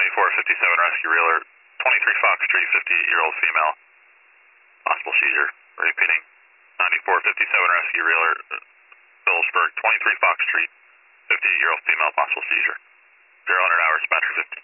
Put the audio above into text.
9457 rescue reeler, 23 Fox Street, 58-year-old female, possible seizure. Repeating, 9457 rescue reeler, Phillipsburg, 23 Fox Street, 58-year-old female, possible seizure. 0 hours, Metro 50.